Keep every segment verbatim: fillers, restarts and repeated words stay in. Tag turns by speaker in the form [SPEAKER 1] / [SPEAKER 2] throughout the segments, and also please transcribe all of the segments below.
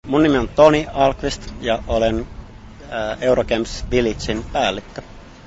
[SPEAKER 1] Mun nimi on Toni Alkvist ja olen Eurogames Villagen päällikkö.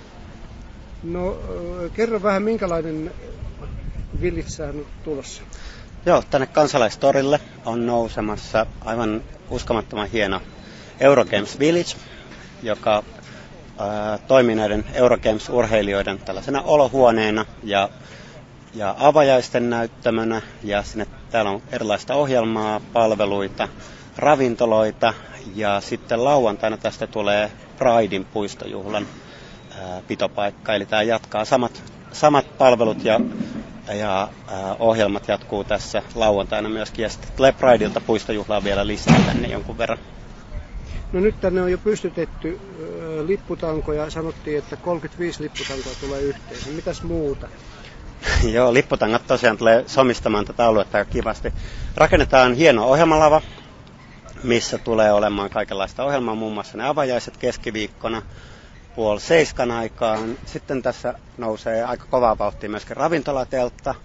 [SPEAKER 2] No kerro vähän, minkälainen Village on tulossa?
[SPEAKER 1] Joo, tänne Kansalaistorille on nousemassa aivan uskomattoman hieno Eurogames Village, joka ää, toimii näiden Eurogames-urheilijoiden tällaisena olohuoneena ja, ja avajaisten näyttämönä. Ja sinne, täällä on erilaista ohjelmaa, palveluita, ravintoloita ja sitten lauantaina tästä tulee Pridein puistojuhlan ää, pitopaikka. Eli tämä jatkaa samat, samat palvelut ja, ja ää, ohjelmat jatkuu tässä lauantaina myöskin. Ja sitten tulee Prideilta puistojuhlaa vielä lisää tänne jonkun verran.
[SPEAKER 2] No nyt tänne on jo pystytetty äh, lipputankoja. Sanottiin, että kolmekymmentäviisi lipputankoa tulee yhteensä. Mitäs muuta?
[SPEAKER 1] Joo, lipputangat tosiaan tulee somistamaan tätä aluetta aika kivasti. Rakennetaan hieno ohjelmalava, missä tulee olemaan kaikenlaista ohjelmaa, muun muassa ne avajaiset keskiviikkona puoli seiskan aikaan. Sitten tässä nousee aika kovaa vauhtia myöskin ravintolateltta.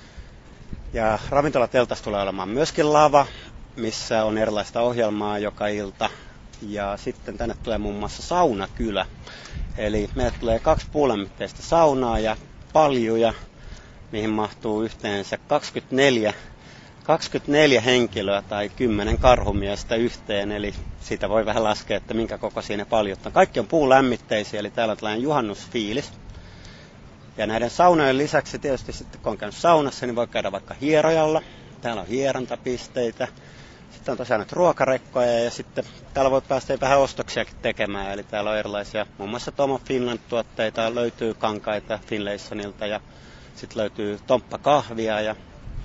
[SPEAKER 1] Ja ravintolateltassa tulee olemaan myöskin lava, missä on erilaista ohjelmaa joka ilta. Ja sitten tänne tulee muun muassa saunakylä. Eli meille tulee kaksi puulämmitteistä saunaa ja paljuja, mihin mahtuu yhteensä kaksikymmentäneljä, kaksikymmentäneljä henkilöä tai kymmenen karhumiestä yhteen. Eli siitä voi vähän laskea, että minkä koko siinä paljut on. Kaikki on puulämmitteisiä, eli täällä on tällainen juhannusfiilis. Ja näiden saunojen lisäksi tietysti sitten kun on käynyt saunassa, niin voi käydä vaikka hierojalla. Täällä on hierontapisteitä. Sitten on tosiaan nyt ruokarekkoja ja sitten täällä voi päästä vähän ostoksiakin tekemään. Eli täällä on erilaisia, muun muassa Tomo Finland-tuotteita, löytyy kankaita Finlaysonilta ja sitten löytyy tomppakahvia. Ja,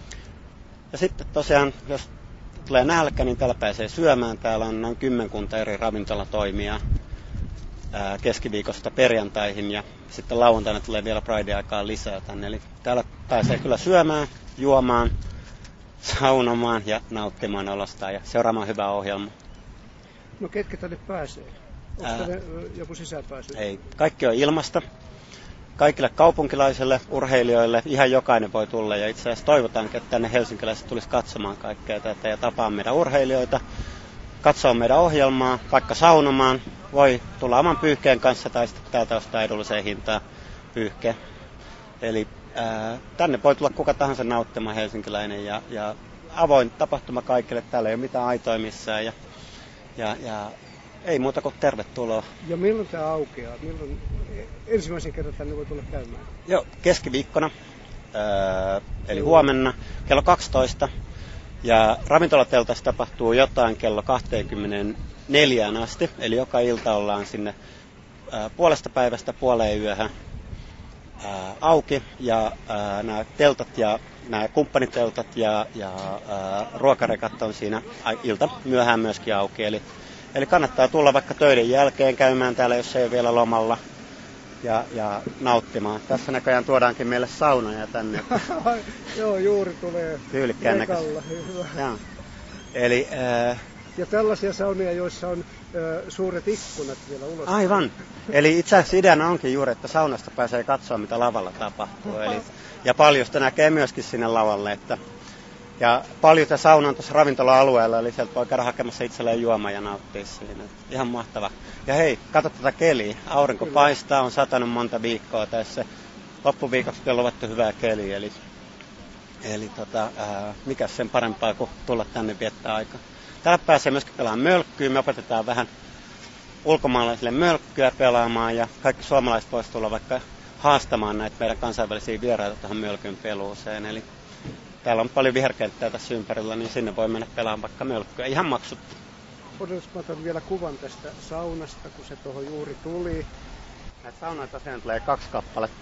[SPEAKER 1] ja sitten tosiaan, jos tulee nälkä, niin täällä pääsee syömään. Täällä on noin kymmenkunta eri ravintolatoimia ää, keskiviikosta perjantaihin ja sitten lauantaina tulee vielä Pride-aikaan lisää tänne. Eli täällä pääsee kyllä syömään, juomaan, saunomaan ja nauttimaan olostaan ja seuraamaan hyvää ohjelmaa.
[SPEAKER 2] No ketkä tänne pääsee? Onko
[SPEAKER 1] Ää,
[SPEAKER 2] tänne joku sisäänpääsy?
[SPEAKER 1] Ei, kaikki on ilmasta. Kaikille kaupunkilaisille, urheilijoille, ihan jokainen voi tulla ja itse asiassa toivotaankin, että tänne helsinkiläiset tulisi katsomaan kaikkea tätä ja tapaa meidän urheilijoita, katsoa meidän ohjelmaa, vaikka saunomaan, voi tulla oman pyyhkeen kanssa tai sitten täältä ostaa edulliseen hintaan pyyhke. Eli ää, tänne voi tulla kuka tahansa nauttimaan helsinkiläinen ja, ja avoin tapahtuma kaikille, täällä ei ole mitään aitoja missään ja, ja, ja ei muuta kuin tervetuloa.
[SPEAKER 2] Ja milloin tämä aukeaa? Milloin ensimmäisen kerran tänne voi tulla käymään?
[SPEAKER 1] Joo, keskiviikkona, ää, eli huomenna kello kaksitoista. Ja ravintolateltassa tapahtuu jotain kello kaksikymmentäneljä asti, eli joka ilta ollaan sinne ää, puolesta päivästä puoleen yöhön ää, auki. Ja ää, nämä teltat ja nämä kumppaniteltat ja, ja ää, ruokarekat on siinä ilta myöhään myöskin auki. Eli Eli kannattaa tulla vaikka töiden jälkeen käymään täällä, jos ei ole vielä lomalla, ja, ja nauttimaan. Tässä näköjään tuodaankin meille saunoja tänne.
[SPEAKER 2] Joo, juuri tulee.
[SPEAKER 1] Tyylikkään näköistä. Joo. Eli, äh,
[SPEAKER 2] ja tällaisia saunoja, joissa on äh, suuret ikkunat vielä ulos.
[SPEAKER 1] Aivan. Eli itse asiassa ideana onkin juuri, että saunasta pääsee katsoa, mitä lavalla tapahtuu. Eli, ja paljosta näkee myöskin sinne lavalle, että ja paljon sauna on tuossa ravintola-alueella, eli sieltä voi käydä hakemassa itselleen juomaan ja nauttia siinä. Ihan mahtava. Ja hei, katso tätä keliä. Aurinko Kyllä. paistaa, on satanut monta viikkoa tässä. Loppuviikoksi on luvattu hyvää keliä, eli, eli tota, ää, mikäs sen parempaa kuin tulla tänne viettää aikaa. Täällä pääsee myöskin pelaamaan mölkkyä. Me opetetaan vähän ulkomaalaisille mölkkyä pelaamaan ja kaikki suomalaiset voisivat tulla vaikka haastamaan näitä meidän kansainvälisiä vieraita tähän mölkyn peluuseen. Eli täällä on paljon viherkenttää tässä ympärillä, niin sinne voi mennä pelaamaan vaikka mölkkyä. Ihan maksutta.
[SPEAKER 2] Odotas, mä otan vielä kuvan tästä saunasta, kun se tuohon juuri tuli.
[SPEAKER 1] Näitä saunoja tosiaan tulee kaksi kappaletta.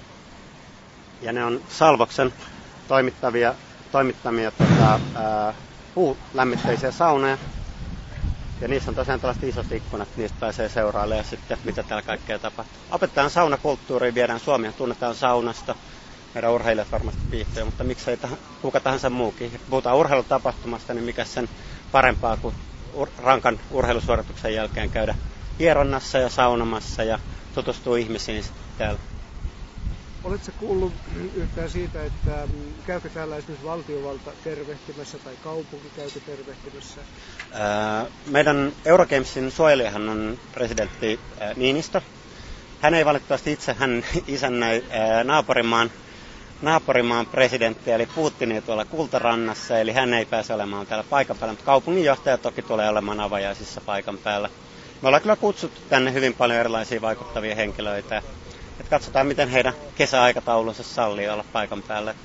[SPEAKER 1] Ja ne on Salvoksen toimittavia, toimittamia tota, ää, puulämmitteisiä saunoja. Ja niissä on tosiaan tällaiset isot ikkunat, niistä pääsee seurailemaan sitten, mitä täällä kaikkea tapahtuu. Opetetaan saunakulttuuria, viedään Suomea, tunnetaan saunasta. Meidän urheilijat varmasti viihtyy, mutta miksei täh- kuka tahansa muukin. Ja kun puhutaan urheilutapahtumasta, niin mikä sen parempaa kuin ur- rankan urheilusuorituksen jälkeen käydä hieronnassa ja saunomassa ja tutustua ihmisiin täällä.
[SPEAKER 2] Oletko kuullut yhtään siitä, että käykö täällä esimerkiksi valtiovalta tervehtimässä tai kaupunki käykö tervehtimässä?
[SPEAKER 1] Meidän Eurogamesin suojelijahan on presidentti Niinistö. Hän ei valitettavasti itse, hän isännöi naapurimaan, naapurimaan presidenttiä eli Putinia tuolla Kultarannassa, eli hän ei pääse olemaan täällä paikan päällä, mutta kaupunginjohtaja toki tulee olemaan avajaisissa paikan päällä. Me ollaan kyllä kutsuttu tänne hyvin paljon erilaisia vaikuttavia henkilöitä. Et katsotaan, miten heidän kesäaikataulunsa sallii olla paikan päällä.